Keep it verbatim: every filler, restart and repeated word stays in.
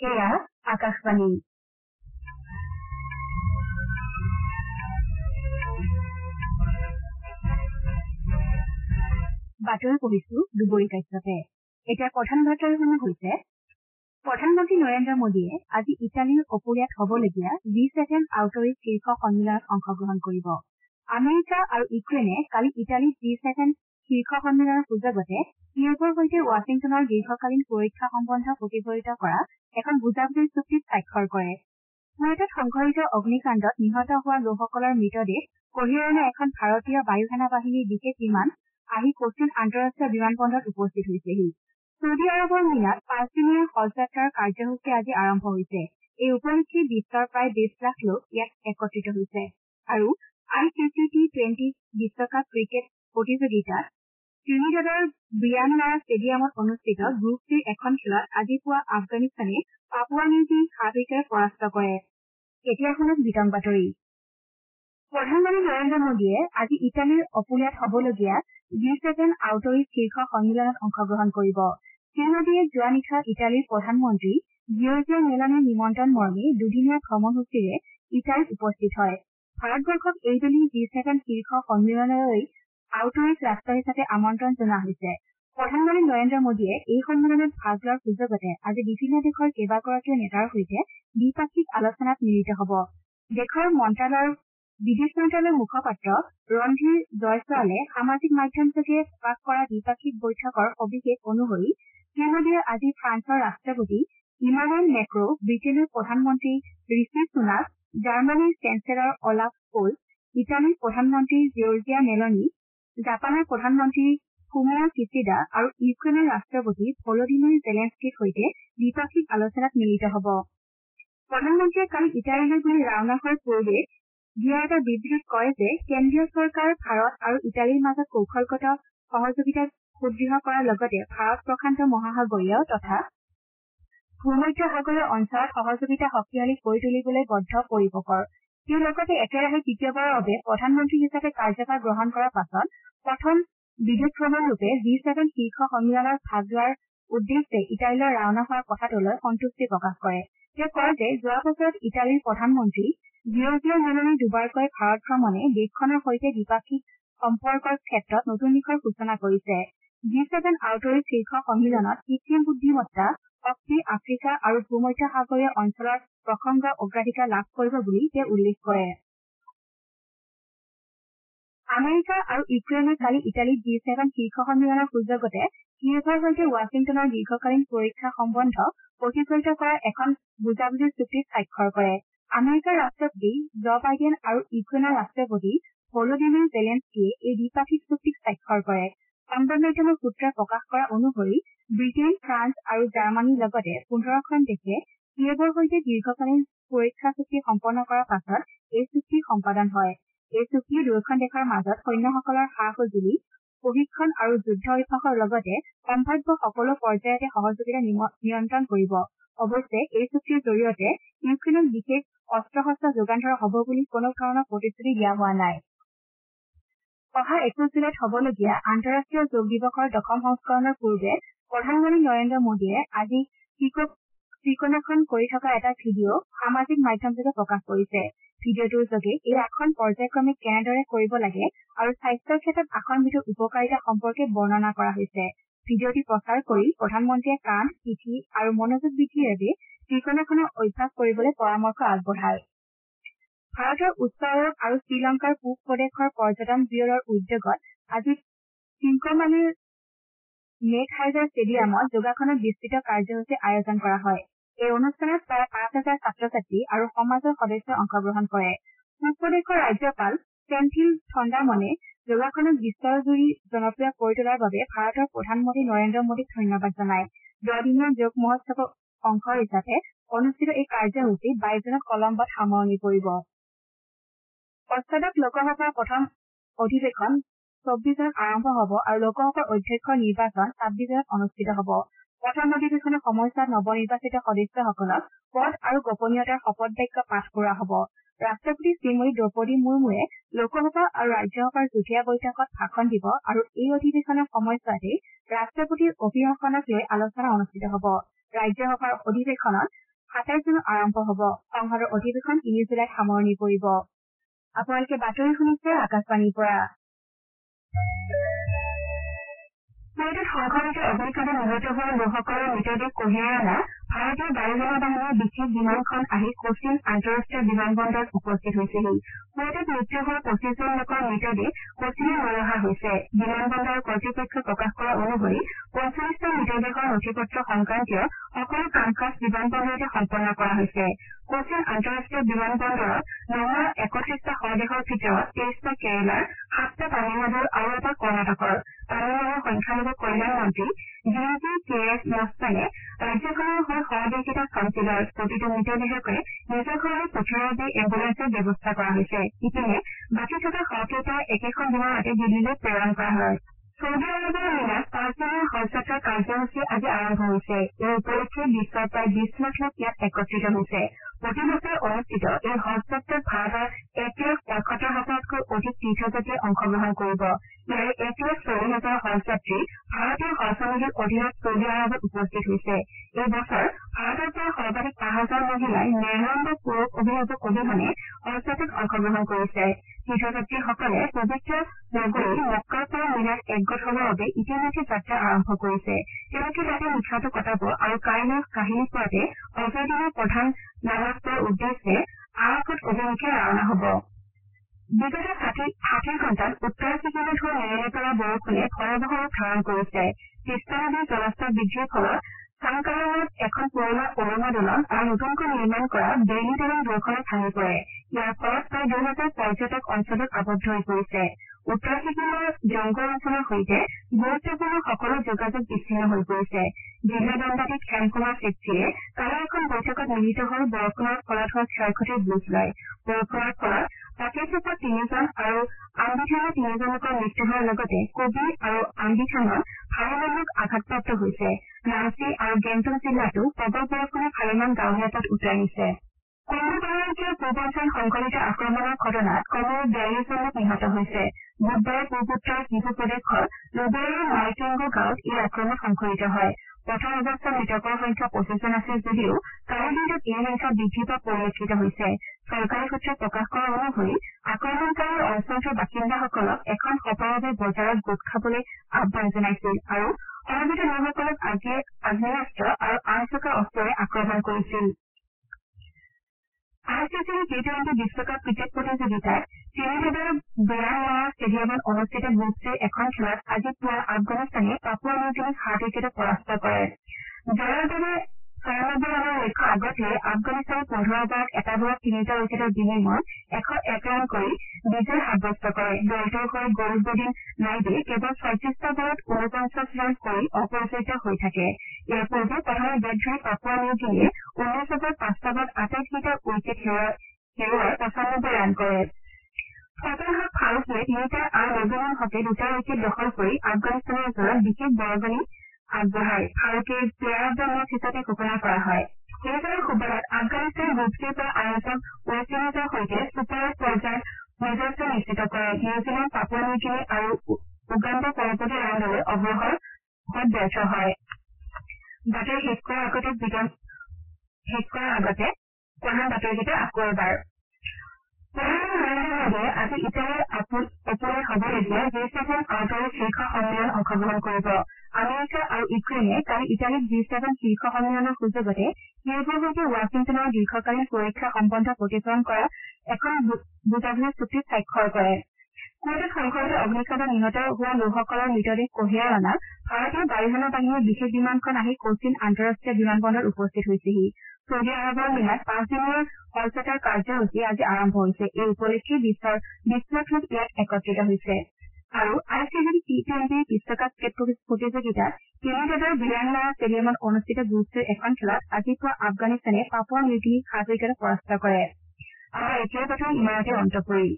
এয়া আকাশবাণী বাতৰি পঢ়িছো দুবৰী কাশ্যপে এতিয়া প্ৰধান বাতৰিসমূহ হৈছে প্ৰধানমন্ত্ৰী নৰেন্দ্ৰ মোদীয়ে আজি ইটালীৰ অপুৰিয়াত হ'বলগীয়া জি ছেভেন আউটৰিচ শীৰ্ষ সন্মিলনত অংশগ্ৰহণ কৰিব আমেৰিকা আৰু ইউক্ৰেইনে কালি ইটালীত জি ছেভেন শীৰ্ষ সন্মিলনৰ সুযোগতে কিয়েভৰ সৈতে ৱাশ্বিংটনৰ দীৰ্ঘকালীন সুৰক্ষা সম্বন্ধ প্ৰতিফলিত কৰা এখন বুজাবুজিৰ চুক্তিত স্বাক্ষৰ কৰে কুৱেইটত সংঘটিত অগ্নিকাণ্ডত নিহত হোৱা লোকসকলৰ মৃতদেহ কঢ়িয়াই অনা এখন ভাৰতীয় বায়ু সেনা বাহিনীৰ বিশেষ বিমান আহি কোচিন আন্তঃৰাষ্ট্ৰীয় বিমানবন্দৰত উপস্থিত হৈছেহি ছৌদি আৰবৰ মিনাত পাঁচদিনীয়া হজ যাত্ৰাৰ কাৰ্যসূচী আজি আৰম্ভ হৈছে এই উপলক্ষে বিশ্বৰ প্ৰায় বিশ লাখ লোক ইয়াত একত্ৰিত হৈছে আৰু I C C T twenty বিশ্বকাপ ক্ৰিকেট প্ৰতিযোগিতাত ত্ৰিনিদাদৰ ব্ৰিয়ান লাৰা ষ্টেডিয়ামত অনুষ্ঠিত গ্ৰুপ চিৰ এখন খেলত আজি পুৱা আফগানিস্তানে পাপুৱা নিউ গিনিক সাত উইকেটত পৰাস্ত কৰে এতিয়া শুনক বিতং বাতৰি প্ৰধানমন্ত্ৰী নৰেন্দ্ৰ মোদীয়ে আজি ইটালীৰ অপুলিয়াত হ'বলগীয়া জি ছেভেন আউটৰিচ শীৰ্ষ সন্মিলনত অংশগ্ৰহণ কৰিব শ্ৰীমোদীয়ে যোৱা নিশা ইটালীৰ প্ৰধানমন্ত্ৰী জিঅৰ্জিয়া মেলনিৰ নিমন্ত্ৰণ মৰ্মে দুদিনীয়া ভ্ৰমণসূচীৰে ইটালীত উপস্থিত হয় ভাৰতবৰ্ষক এইবেলি জি ছেভেন শীৰ্ষ সন্মিলনলৈ আউটৰিচ ৰাষ্ট্ৰ হিচাপে আমন্ত্ৰণ জনোৱা হৈছে প্ৰধানমন্ত্ৰী নৰেন্দ্ৰ মোদীয়ে এই সন্মিলনত ভাগ লোৱাৰ সুযোগতে আজি বিভিন্ন দেশৰ কেইবাগৰাকীও নেতাৰ সৈতে দ্বিপাক্ষিক আলোচনাত মিলিত হ'ব দেশৰ মন্ত্ৰালয়ৰ বিদেশ মন্ত্ৰালয়ৰ মুখপাত্ৰ ৰণধীৰ জয়ছোৱালে সামাজিক মাধ্যমযোগে প্ৰকাশ কৰা দ্বিপাক্ষিক বৈঠকৰ সবিশেষ অনুসৰি শ্ৰীমোদীয়ে আজি ফ্ৰান্সৰ ৰাষ্ট্ৰপতি ইমানুৱেল মেক্ৰ ব্ৰিটেইনৰ প্ৰধানমন্ত্ৰী ঋষি সুনাক জাৰ্মানীৰ চেঞ্চেলৰ অলাফ স্কোলছ ইটালীৰ প্ৰধানমন্ত্ৰী জিঅৰ্জিয়া মেলনি জাপানৰ প্ৰধানমন্ত্ৰী ফুমিঅ কিচিডা আৰু ইউক্ৰেইনৰ ৰাষ্ট্ৰপতি ভলোদিমিৰ জেলেন্সকিৰ সৈতে দ্বিপাক্ষিক আলোচনাত মিলিত হ'ব প্ৰধানমন্ত্ৰীয়ে কালি ইটালীলৈ বুলি ৰাওনা হোৱাৰ পূৰ্বে দিয়া এটা বিবৃতিত কয় যে কেন্দ্ৰীয় চৰকাৰ ভাৰত আৰু ইটালীৰ মাজত কৌশলগত সহযোগিতা সুদৃঢ় কৰাৰ লগতে ভাৰত প্ৰশান্ত মহাসাগৰীয় তথা ভূমধ্য সাগৰীয় অঞ্চলত সহযোগিতা শক্তিশালী কৰি তুলিবলৈ বদ্ধ পৰিপকৰ তেওঁ লগতে একেৰাহে তৃতীয়বাৰৰ বাবে প্ৰধানমন্ত্ৰী হিচাপে কাৰ্যভাৰ গ্ৰহণ কৰাৰ পাছত প্ৰথম বিদেশ ভ্ৰমণৰূপে জি ছেভেন শীৰ্ষ সন্মিলনত ভাগ লোৱাৰ উদ্দেশ্যে ইটালীলৈ ৰাওনা হোৱাৰ কথাটোলৈ সন্তুষ্টি প্ৰকাশ কৰে তেওঁ কয় যে যোৱা বছৰত ইটালীৰ প্ৰধানমন্ত্ৰী জিঅৰ্জিয়া মেলনিৰ দুবাৰকৈ ভাৰত ভ্ৰমণে দেশখনৰ সৈতে দ্বিপাক্ষিক সম্পৰ্কৰ ক্ষেত্ৰত নতুন দিশৰ সূচনা কৰিছে জি ছেভেন আউটৰিচ শীৰ্ষ সন্মিলনত কৃত্ৰিম বুদ্ধিমত্তা শক্তি আফ্ৰিকা আৰু ভূমধ্য সাগৰীয় অঞ্চলৰ প্ৰসংগ অগ্ৰাধিকাৰ লাভ কৰিব বুলি তেওঁ উল্লেখ কৰে আমেৰিকা আৰু ইউক্ৰেইনে কালি ইটালীত জি ছেভেন শীৰ্ষ সন্মিলনৰ সুযোগতে কিয়েভৰ সৈতে ৱাশ্বিংটনৰ দীৰ্ঘকালীন সুৰক্ষা সম্বন্ধ প্ৰতিফলিত কৰা এখন বুজাবুজিৰ চুক্তিত স্বাক্ষৰ কৰে আমেৰিকাৰ ৰাষ্ট্ৰপতি জ বাইডেন আৰু ইউক্ৰেইনৰ ৰাষ্ট্ৰপতি ভলোদিমিৰ জেলেন্সকিয়ে এই দ্বিপাক্ষিক চুক্তিত স্বাক্ষৰ কৰে সংবাদ মাধ্যমৰ সূত্ৰই প্ৰকাশ কৰা অনুসৰি ব্ৰিটেইন ফ্ৰান্স আৰু জাৰ্মানীৰ লগতে পোন্ধৰখন দেশে কিয়েভৰ সৈতে দীৰ্ঘকালীন সুৰক্ষা চুক্তি সম্পন্ন কৰাৰ পাছত এই চুক্তি সম্পাদন হয় এই চুক্তিয়ে দুয়োখন দেশৰ মাজত সৈন্যসকলৰ সা সঁজুলি প্ৰশিক্ষণ আৰু যুদ্ধ অভ্যাসৰ লগতে সম্ভাৱ্য সকলো পৰ্যায়তে সহযোগিতা নিয়ন্ত্ৰণ কৰিব অৱশ্যে এই চুক্তিৰ জৰিয়তে ইউক্ৰেইনক বিশেষ অস্ত্ৰ শস্ত্ৰ যোগান ধৰা হ'ব বুলি কোনো ধৰণৰ প্ৰতিশ্ৰুতি দিয়া হোৱা নাই অহা একৈশ জুলাইত হ'বলগীয়া আন্তঃৰাষ্ট্ৰীয় যোগ দিৱসৰ দশম সংস্কৰণৰ পূৰ্বে প্ৰধানমন্ত্ৰী নৰেন্দ্ৰ মোদীয়ে আজি ত্ৰিকোণাসন কৰি থকা এটা ভিডিঅ' সামাজিক মাধ্যমযোগে প্ৰকাশ কৰিছে ভিডিঅ'টোৰ যোগে এই আসন পৰ্যায়ক্ৰমে কেনেদৰে কৰিব লাগে আৰু স্বাস্থ্যৰ ক্ষেত্ৰত আসনবিধৰ উপকাৰিতা সম্পৰ্কে বৰ্ণনা কৰা হৈছে ভিডিঅ'টি প্ৰচাৰ কৰি প্ৰধানমন্ত্ৰীয়ে কান্ধ পিঠি আৰু মনোযোগ বৃদ্ধিৰ বাবে ত্ৰিকোণাসনৰ অভ্যাস কৰিবলৈ পৰামৰ্শ আগবঢ়ায় ভাৰতৰ উচ্চ আয়োগ আৰু শ্ৰীলংকাৰ পূব প্ৰদেশৰ পৰ্যটন ব্যুৰৰ উদ্যোগত আজি চিংকমালীৰ মেঘহাইজাৰ ষ্টেডিয়ামত যোগাসনৰ বিস্তৃত কাৰ্যসূচী আয়োজন কৰা হয় এই অনুষ্ঠানত প্ৰায় পাঁচ হাজাৰ ছাত্ৰ ছাত্ৰী আৰু সমাজৰ সদস্যই অংশগ্ৰহণ কৰে পূব প্ৰদেশৰ ৰাজ্যপাল ছেন্থিল থণ্ডামনে যোগাসনক বিশ্বজুৰি জনপ্ৰিয় কৰি তোলাৰ বাবে ভাৰতৰ প্ৰধানমন্ত্ৰী নৰেন্দ্ৰ মোদীক ধন্যবাদ জনায় দহদিনীয়া যোগ মহোৎসৱৰ অংশ হিচাপে অনুষ্ঠিত এই কাৰ্যসূচী বাইশ জুনত কলম্বত সামৰণি পৰিব অষ্টাদশ লোকসভাৰ প্ৰথম অধিৱেশন চৌব্বিশ জুনত আৰম্ভ হ'ব আৰু লোকসভাৰ অধ্যক্ষৰ নিৰ্বাচন ছাব্বিশ জুনত অনুষ্ঠিত হ'ব প্ৰথম অধিৱেশনৰ সময়ছোৱাত নৱনিৰ্বাচিত সদস্যসকলক পদ আৰু গোপনীয়তাৰ শপত বাক্য পাঠ কৰোৱা হ'ব ৰাষ্ট্ৰপতি শ্ৰীমতী দ্ৰৌপদী মুৰ্মুৱে লোকসভা আৰু ৰাজ্যসভাৰ যুটীয়া বৈঠকত ভাষণ দিব আৰু এই অধিৱেশনৰ সময়ছোৱাতে ৰাষ্ট্ৰপতিৰ অভিভাষণক লৈ আলোচনা অনুষ্ঠিত হ'ব ৰাজ্যসভাৰ অধিৱেশনত সাতাইশ জুনত আৰম্ভ হ'ব। সংসদৰ অধিৱেশন তিনি জুলাইত সামৰণি পৰিব। আপোনালোকে বাতৰি শুনিছে আকাশবাণীৰ পৰা। কুৱেইটত সংঘটিত অগ্নিকাণ্ডত নিহত হোৱা লোকসকলৰ মৃতদেহ কঢ়িয়াই অনা ভাৰতীয় বায়ুসেনা বাহিনীৰ বিশেষ বিমানখন আহি কোচিন আন্তঃৰাষ্ট্ৰীয় বিমানবন্দৰত উপস্থিত হৈছেহি। কুৱেইটত মৃত্যু হোৱা পঁচিছজন লোকৰ মৃতদেহ কোচিনত লৈ অহা হৈছে। বিমানবন্দৰৰ কৰ্তৃপক্ষই প্ৰকাশ কৰা অনুসৰি পঞ্চল্লিছটা মৃতদেহৰ নথি-পত্ৰ সংক্ৰান্তীয় সকলো কাম-কাজ বিমানবন্দৰতে সম্পন্ন কৰা হৈছে। কোচিন আন্তঃৰাষ্ট্ৰীয় বিমানবন্দৰত নমোৱা একত্ৰিশটা শৱদেহৰ ভিতৰত তেইছটা কেৰালাৰ, সাতটা তামিলনাডুৰ আৰু এটা কৰ্ণাটকৰ। তামিলনাডুৰ সংখ্যালঘু কল্যাণ মন্ত্ৰী জি জি কে এছ মস্তানে ৰাজ্যখনৰ হৈ শৱদেহকেইটা চম্পি লয়। প্ৰতিটো মৃতদেহকে নিজৰ ঘৰলৈ পঠিওৱাৰ বাবে এম্বুলেন্সৰ ব্যৱস্থা কৰা হৈছে। ইপিনে বাকী থকা শৱকেইটা একেখন বিমানতে দিল্লীলৈ প্ৰেৰণ কৰা হয়। চৌদি আৰৱৰ মিনাত পাঁচদিনীয়া হজযাত্ৰাৰ কাৰ্যসূচী আজি আৰম্ভ হৈছে। এই উপলক্ষে বিশ্বৰ প্ৰায় বিশ লাখ লোক ইয়াত একত্ৰিত হৈছে। প্ৰতি বছৰে অনুষ্ঠিত এই হজযাত্ৰাত ভাৰতৰ এক লাখ পঁয়সত্তৰ হাজাৰতকৈ অধিক তীৰ্থযাত্ৰীয়ে অংশগ্ৰহণ কৰিব। ইয়াৰে এক লাখ চল্লিশ হাজাৰ হজযাত্ৰী ভাৰতীয় হজ সমিতিৰ অধীনত চৌদি আৰৱত উপস্থিত হৈছে। এই বছৰ ভাৰতৰ পৰা সৰ্বাধিক পাঁচ হাজাৰ মহিলাই নিৰানব্বৈ পুৰুষ অভিভাৱক অবিহনে হজযাত্ৰাত অংশগ্ৰহণ কৰিছে। তীৰ্থযাত্ৰীসকলে পবিত্ৰ নগৰী মক্কাৰ পৰা মিনাত একগোট হ'বৰ বাবে ইতিমধ্যে যাত্ৰা আৰম্ভ কৰিছে। তেওঁলোকে তাতে নিশাটো কটাব আৰু কাইলৈ কাহিনী পোৱাতে অজয় দিনৰ প্ৰধান নামাজ পঢ়াৰ উদ্দেশ্যে আৰাফাত অভিমুখে ৰাওনা হ'ব। বিগত ষাঠি ঘণ্টাত উত্তৰ ছিকিমত হোৱা নেৰানেপেৰা বৰষুণে ভয়াৱহ ৰূপ ধাৰণ কৰিছে। তিষ্টা নদীৰ জলস্তৰ বৃদ্ধিৰ ফলত চাংকাৰাঙত এখন পুৰণা ওলমা দলং আৰু নতুনকৈ নিৰ্মাণ কৰা বেইলি দলং দুয়োখনে ভাঙি পৰে। ইয়াৰ ফলত প্ৰায় দুহেজাৰ পৰ্যটক অঞ্চলত আবদ্ধ হৈ পৰিছে। উত্তৰ ছিকিমৰ জংগল অঞ্চলৰ সৈতে গুৰুত্বপূৰ্ণ সকলো যোগাযোগ বিচ্ছিন্ন হৈ পৰিছে। জিলা দণ্ডাধীশ হেম কুমাৰ চেত্ৰীয়ে কালি এখন বৈঠকত মিলিত হৈ বৰষুণৰ ফলত হোৱা ক্ষয়-ক্ষতিৰ বুজ লয়। বৰষুণৰ ফলত পাকেচুপত তিনিজন আৰু আম্বিথানত তিনিজন লোকৰ মৃত্যু হোৱাৰ লগতে কবি আৰু আম্বিথানত ভালেমান লোক আঘাতপ্ৰাপ্ত হৈছে। নামচি আৰু গেংটক জিলাতো প্ৰবল বৰষুণে ভালেমান গাঁৱলীয়া পথ উটুৱাই নিছে। কংগো গণৰাজ্যৰ পূৰ্বাঞ্চল সংঘটিত আক্ৰমণৰ ঘটনাত কমেও বিয়াল্লিছজন লোক নিহত হৈছে। বুধবাৰে পূৰ্বোত্তৰ কিভু প্ৰদেশৰ লুবেৰিয়াৰ মাইটেংগো গাঁৱত এই আক্ৰমণ সংঘটিত হয়। প্ৰথম অৱস্থাত মৃতকৰ সংখ্যা পঁচিছজন আছিল যদিও কালিৰ দিনটোত এই সংখ্যা বৃদ্ধি পোৱা পৰিলক্ষিত হৈছে। চৰকাৰী সূত্ৰই প্ৰকাশ কৰা অনুসৰি আক্ৰমণকাৰীয়ে অঞ্চলটোৰ বাসিন্দাসকলক এখন সভাৰ বাবে বজাৰত গোট খাবলৈ আহান জনাইছিল আৰু সমবেত লোকসকলক আগ্নেয়াস্ত্ৰ আৰু আন চকা অস্ত্ৰৰে আক্ৰমণ কৰিছিল। আই চি চিৰ টি টুৱেণ্টি বিশ্বকাপ ক্ৰিকেট প্ৰতিযোগিতাত ত্ৰিনিদাদৰ ব্ৰিয়ানমাৰা ষ্টেডিয়ামত অনুষ্ঠিত গ্ৰুপ চিৰ এখন খেলত আজি পুৱা আফগানিস্তানে পাপুৱা নিউগিনিক সাত উইকেটত পৰাস্ত কৰে। জয়ৰ বাবে ছয়ানব্বৈ ৰানৰ লক্ষ্য আগত লৈ আফগানিস্তানে পোন্ধৰ অভাৰত এটা বলত তিনিটা উইকেটৰ বিনিময়ত এশ এক ৰান কৰি বিজয় সাব্যস্ত কৰে। দলটোৰ হৈ গলবদিন নাইবে কেৱল ছয়ত্ৰিশটা বলত ঊনপঞ্চাশ ৰান কৰি অপৰাজিত হৈ থাকে। ইয়াৰ পূৰ্বে প্ৰথমে বেট ধৰি পাপুৱা নিউগিনিয়ে ঊনৈশ অভাৰত পাঁচটা বলত আটাইকেইটা উইকেট হেৰুৱাই পঁচানব্বৈ ৰান কৰে। ফজল হক ফাৰুকীয়ে তিনিটা আৰু নজমুল হকে দুটা উইকেট দখল কৰি আফগানিস্তানৰ জয়ত বিশেষ বৰঙণি আগবঢ়ায়। ফাৰুকীক প্লেয়াৰ অব দ্য মেচ হিচাপে ঘোষণা কৰা হয়। সেইদৰে সুবালত আফগানিস্তানে গ্ৰুপ চিৰ পৰা আয়োজক ৱেষ্ট ইণ্ডিজৰ সৈতে ছুপাৰ এইট পৰ্যায়ত নিজস্ব নিশ্চিত কৰে। নিউজিলেণ্ড, পাপুৱা নিউগিনি আৰু উগাণ্ডা পৰৱৰ্তী ৰাউণ্ডলৈ অগ্ৰসৰ হোৱাত ব্যৰ্থ হয়। বাতৰি শেষ কৰাৰ আগতে প্ৰধান বাতৰিকেইটা আকৌ এবাৰ। প্ৰধানমন্ত্ৰী নৰেন্দ্ৰ মোদীয়ে আজি ইটালীৰ অপোলোত হ'বলগীয়া জি ছেভেন আউটৰিচ শীৰ্ষ সন্মিলনত অংশগ্ৰহণ কৰিব। আমেৰিকা আৰু ইউক্ৰেইনে কালি ইটালীত জি ছেভেন শীৰ্ষ সন্মিলনৰ সুযোগতে কিয়েভৰ সৈতে ৱাশ্বিংটনৰ দীৰ্ঘকালীন সুৰক্ষা সম্বন্ধ প্ৰতিফলন কৰা এখন বুজাবুজি চুক্তিত স্বাক্ষৰ কৰে। কুৱেইটত সংঘটিত অগ্নিকাণ্ডত নিহত হোৱা লোকসকলৰ মৃতদেহ কঢ়িয়াই অনা ভাৰতীয় বায়ুসেনা বাহিনীৰ বিশেষ বিমানখন আহি কোচিন আন্তঃৰাষ্ট্ৰীয় বিমানবন্দৰত উপস্থিত হৈছেহি। চৌদি আৰৱৰ মিনাত পাঁচদিনীয়া হজযাত্ৰাৰ কাৰ্যসূচী আজি আৰম্ভ হৈছে। এই উপলক্ষে বিশ্বৰ বিশ লাখ লোক ইয়াত একত্ৰিত হৈছে। আৰু I C C T twenty বিশ্বকাপ ক্ৰিকেট প্ৰতিযোগিতাত ত্ৰিনিদাদৰ ব্ৰিয়ানমাৰা ষ্টেডিয়ামত অনুষ্ঠিত গ্ৰুপ চিৰ এখন খেলত আজি পুৱা আফগানিস্তানে পাপুৱা নিউগিনিক সাত উইকেটত পৰাস্ত কৰে। আমাৰ এতিয়াৰ বাতৰি ইমানতে অন্ত পৰিল।